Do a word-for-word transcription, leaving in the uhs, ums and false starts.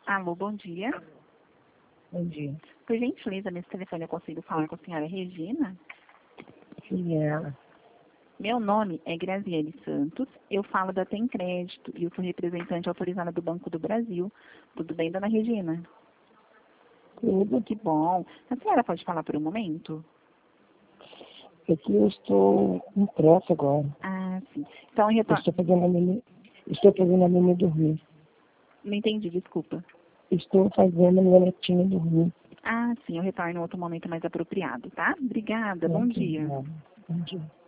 Alô, bom dia. Bom dia. Por gentileza, nesse telefone eu consigo falar com a senhora Regina? Quem é ela? Meu nome é Graziele Santos, eu falo da Tem Crédito e eu sou representante autorizada do Banco do Brasil. Tudo bem, dona Regina? Tudo. Que bom. A senhora pode falar por um momento? É que eu estou com pressa agora. Ah, sim. Então, eu Eu retorno... estou fazendo a menina, estou fazendo a menina dormir. Não entendi, desculpa. Estou fazendo a minha netinha dormir. Ah, sim, eu retorno em outro momento mais apropriado, tá? Obrigada, bom Muito dia. obrigada. Bom dia.